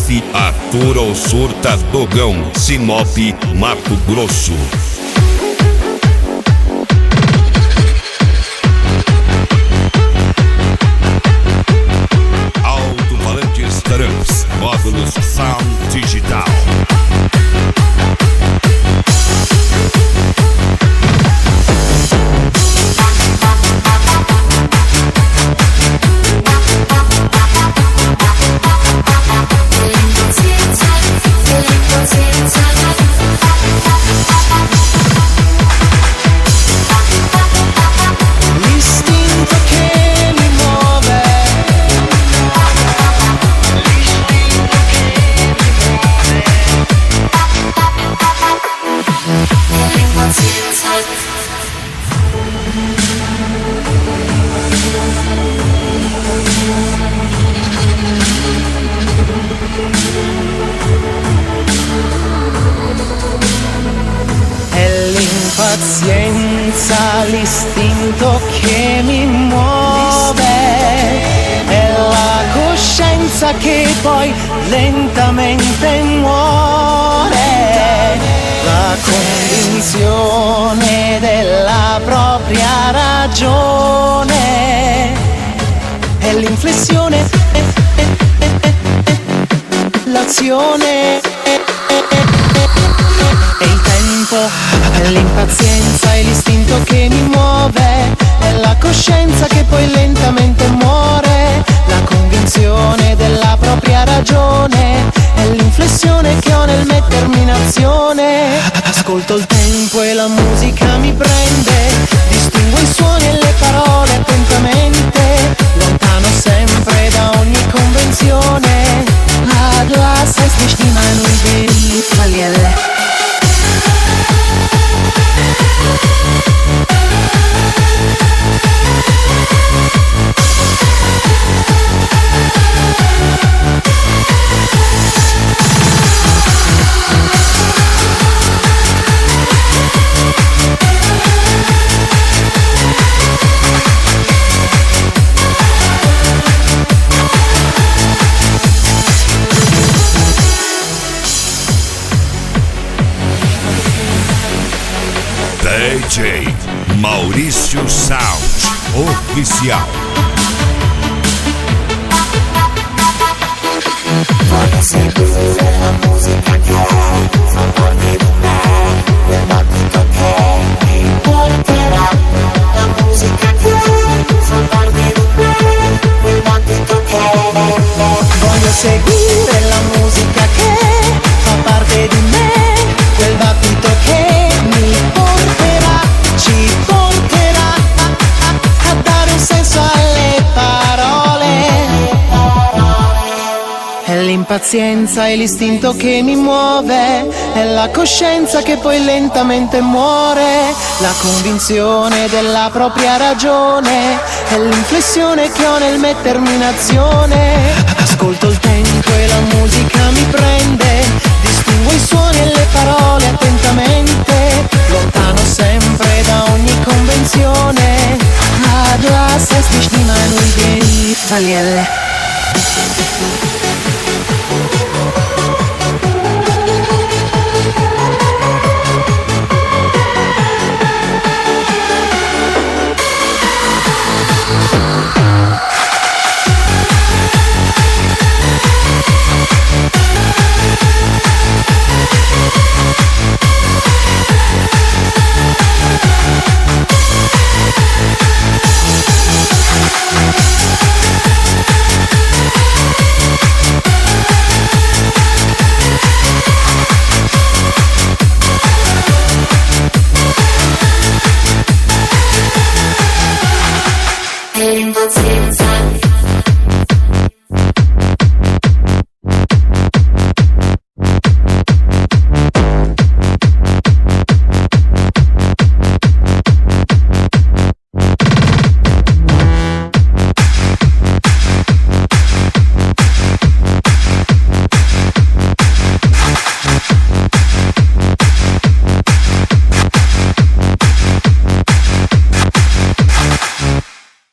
F, Arthur Surta, Dogão, Sinop, Mato Grosso. Alto-falantes Trans, módulos Sound Digital. Pazienza, l'istinto che mi muove, è la coscienza che poi lentamente muore, la convinzione della propria ragione, è l'inflessione, l'azione. È il tempo, è l'impazienza, è l'istinto che mi muove, è la coscienza che poi lentamente muore, la convinzione della propria ragione, è l'inflessione che ho nel mettermi in azione. Ascolto il tempo e la musica mi prende, distingo i suoni e le parole attentamente, lontano sempre da ogni convenzione. Du hast es nicht immer nur verliere. DJ Maurício Sound Oficial. Voglio seguire la musica che fa dormire me, quel battito che mi porterà. La musica che fa dormire me, quel battito che. Voglio seguire la musica che fa parte di me, quel battito che mi porterà, ci porterà a dare un senso alle parole. È l'impazienza, è l'istinto che mi muove, è la coscienza che poi lentamente muore, la convinzione della propria ragione, è l'inflessione che ho nel mettermi in azione. Ascolto il tempo e la musica mi prende, distingo i suoni e le parole attentamente, lontano sempre da ogni convenzione. Du hast es nicht immer nur verliere. Let's